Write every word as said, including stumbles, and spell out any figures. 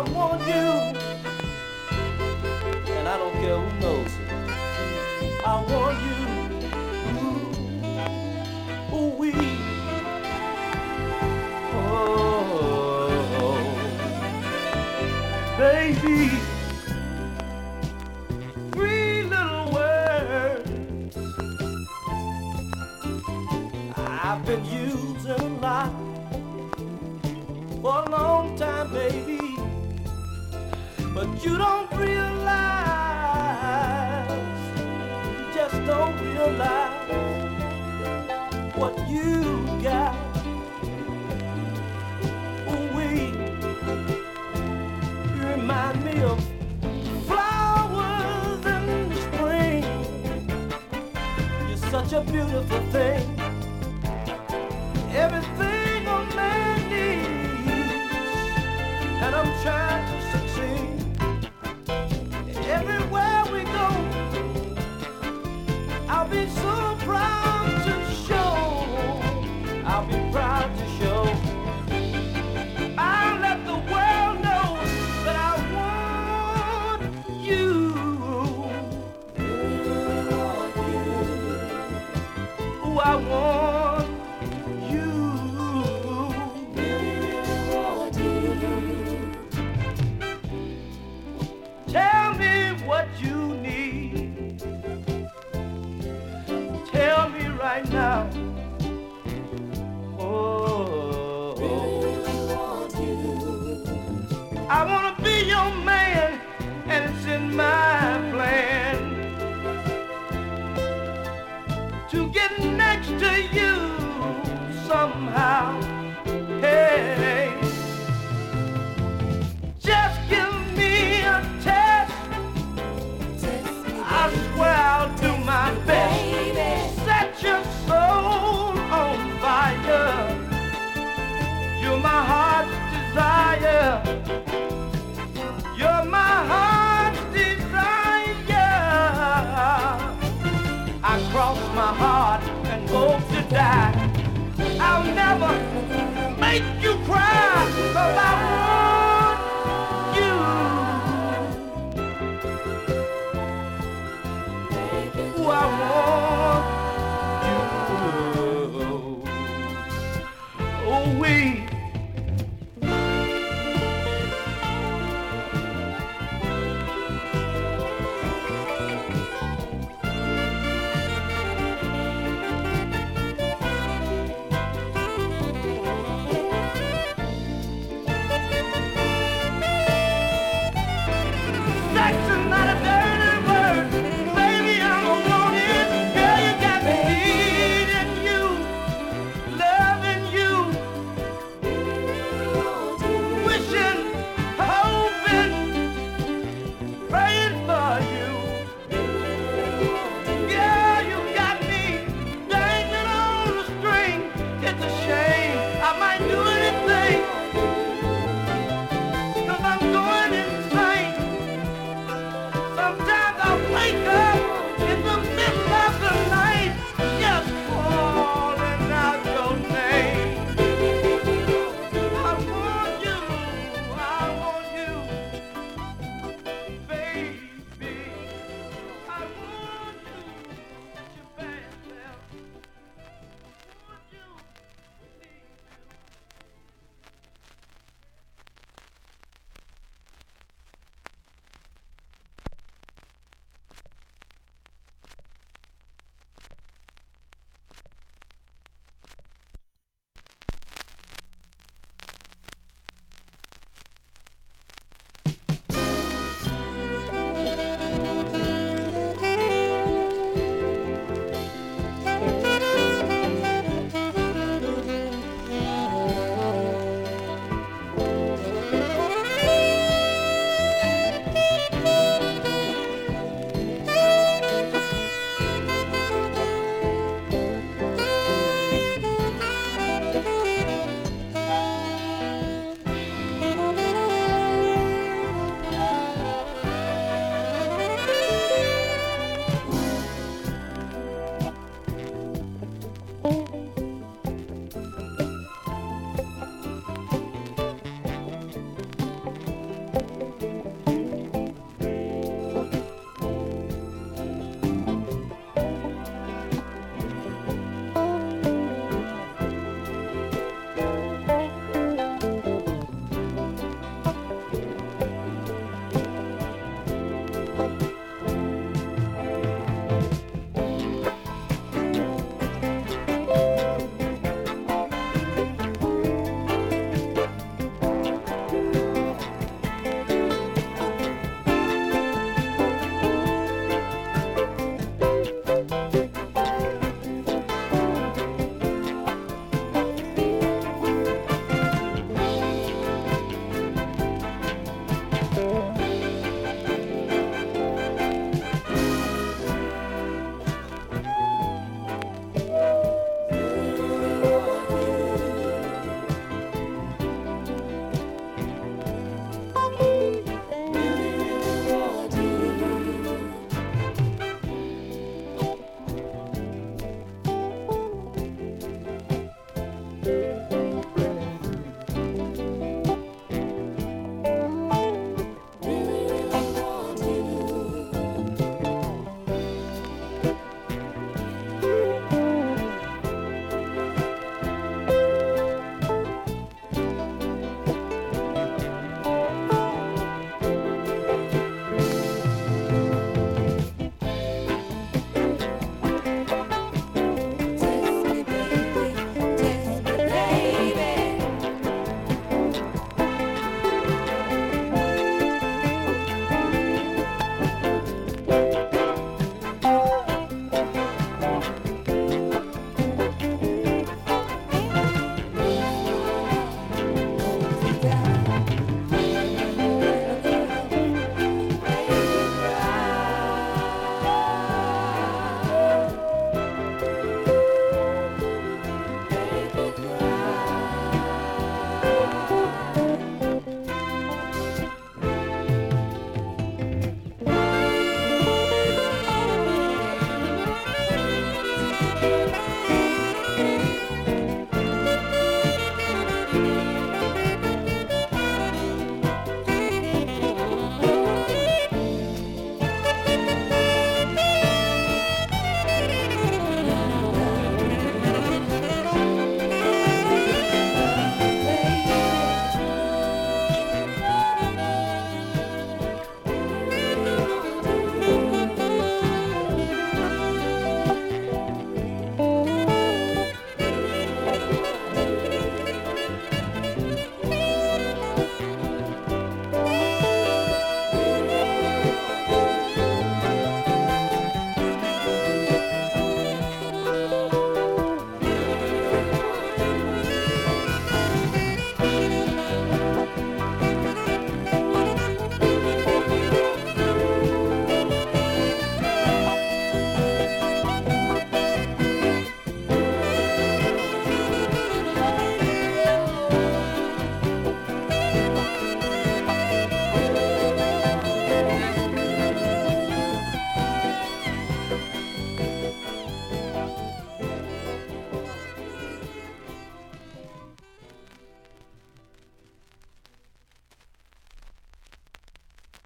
I want you, and I don't care who knows it. I want you, ooh, ooh wee. Oh, baby, three little words I've been using a lot for a long time, baby. But you don't realize, you just don't realize what you got. Ooh-wee, you remind me of flowers in the spring. You're such a beautiful thing. Everything a man needs, and I'm trying to succeed. Everywhere we go, I'll be so proud to show. I'll be proud to show. I'll let the world know that I want you. Ooh, I want you. Tell me what you need. Tell me right now. Oh, I wanna be your man, and it's in my plan to get next to you somehow. Hey, just give me a test. I swear I'll do my best. Set your soul on fire. You're my heart's desire. You're my heart's desire. I cross my heart and hope to die. I'll never make you cry, 'cause I want you. Ooh, I want you. Oh, we. Sex is not a dirty word, baby, I don't want it. Girl, you got me needing you, loving you, wishing, hoping, praying for you. Girl, you got me dangling on the string. It's a shame, I might do anything, 'cause I'm going insane. Sometimes I wake up in the middle of the night, just calling out your name. I want you, I want you, baby. I want you, your bad self. I want you, need you.